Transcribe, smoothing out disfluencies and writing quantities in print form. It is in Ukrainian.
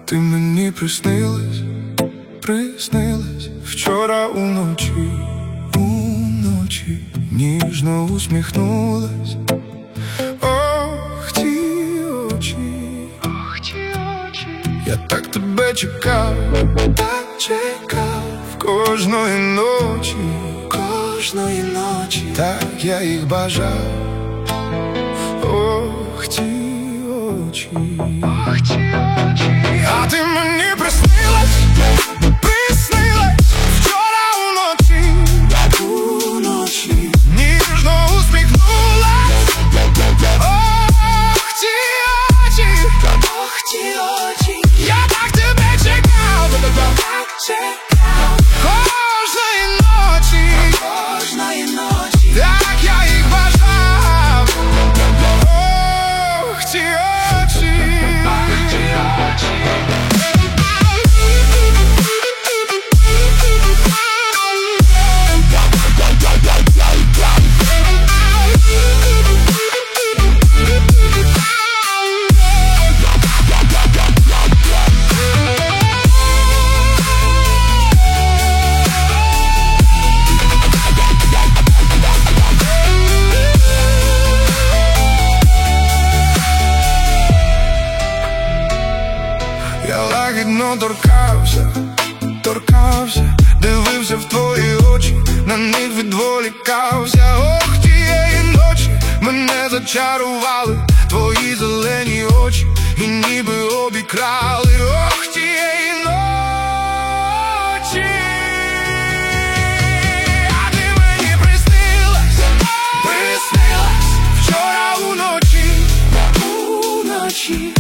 Ти мені приснилась, приснилась вчора уночі, уночі ніжно усміхнулась. Ох, ті очі, ох, ті очі. Я так тебе чекав, так чекав кожної ночі, кожної ночі, так я їх бажав. Ох, ті очі, ох, ті очі. А ти мені приснилась, приснилась вчора уночі, уночі ніжно усміхнулась. Ох, ті очі, ох, ті очі. Я так тебе чекав, так чекав кожної ночі, кожної ночі, так я їх бажав. Ох, ті очі, ох, ті очі. Я лагідно торкався, торкався, дивився в твої очі, на них відволікався. Ох, тієї ночі мене зачарували твої зелені очі і ніби обікрали. Ох, тієї ночі. А ти мені приснилась, приснилась вчора уночі, уночі